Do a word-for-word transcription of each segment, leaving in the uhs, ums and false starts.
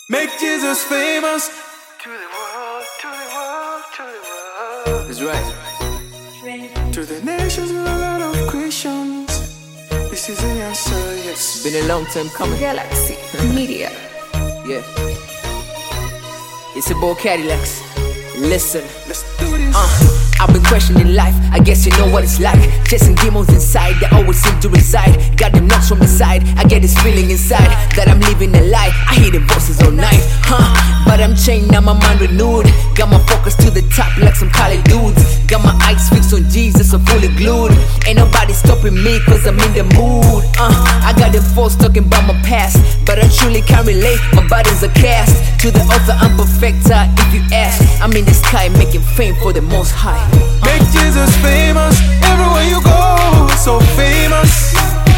Make Jesus famous To the world, to the world, to the world. That's right. To the nations, a lot of Christians. This is the answer, yes. Been a long time coming. Galaxy Media. Yeah. It's a boy Cadillacs. Listen. Let's do this. Uh, I've been questioning life. I guess you know what it's like. Chasing demons inside that always seem to reside. Got them knocks from the side. I get this feeling inside that I'm living a lie. I hear the voices all night, huh? But I'm chained, now my mind renewed. Got my focus to the top like some college dudes. Got my eyes fixed on Jesus, I'm fully glued. Ain't nobody stopping me cause I'm in the mood. Uh, I got them folks talking about my past, but I truly can't relate. My body's a cast to the author and perfecter. If you ask, I'm in the sky making fame for the most high. Make Jesus famous everywhere you go, so famous.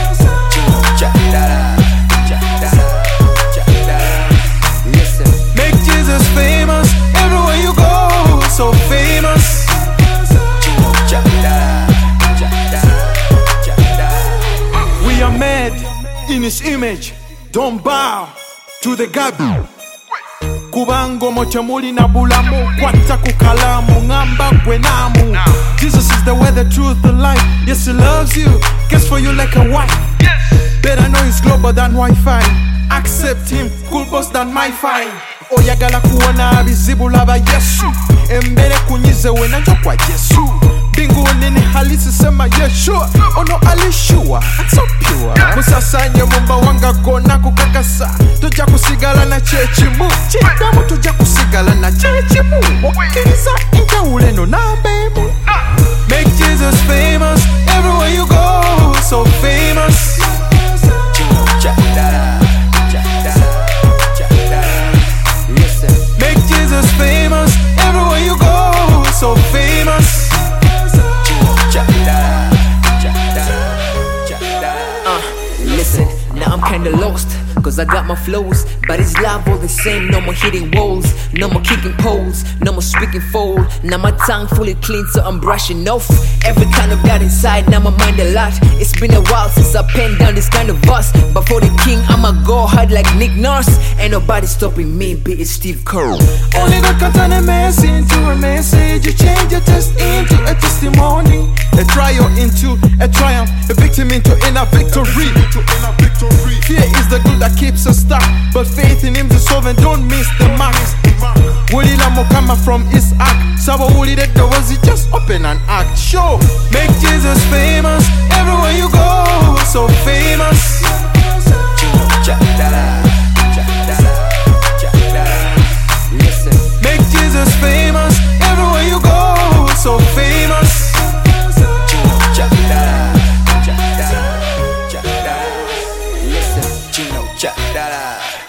Listen. Make Jesus famous everywhere you go, so famous. We are made in His image. Don't bow to the God. Kubango mochemuli na bulamu kwata kukalamu ngamba kwenamu. Jesus is the way, the truth, the life. Yes, He loves you, cares for you like a wife. Better know He's global than Wi-Fi. Accept Him, cool boss than my fine. Oyagala kuona bizibu laba Yesu. Embere kunyize wena njokwa Yesu. Bingu nini halisi sema Yeshua. Ono alishua, it's so pure. Musasanye mumba wanga gona kukakasa. Tuja kusigala na chechimu. Chidamu tuja kusigala na chechimu. Wakiriza inja uleno na bemu. Make Jesus famous everywhere you go, so famous. Listen. Make Jesus famous everywhere you go, so famous. Uh, listen, now I'm kinda lost, cause I got my flows, but it's love all the same. No more hitting walls, no more kicking poles, no more speaking foul. Now my tongue fully clean, so I'm brushing off every kind of God inside. Now my mind a lot. It's been a while since I penned down this kind of verse, but for the king I'ma go hard like Nick Nurse. Ain't nobody stopping me, be it Steve Kerr. Only God can turn a mess into a message. You change your test into a testimony, a trial into a triumph, a victim into inner victory. Fear is the glue that keeps us stuck, but faith in Him to solve and don't miss the mark. Wuli la mokama from His act. Sabo wuli that the was it just open and act. Show. Make Jesus famous everywhere you go, so famous. Listen. Make Jesus famous everywhere you go, so famous. Listen. Gino, ja, da, da.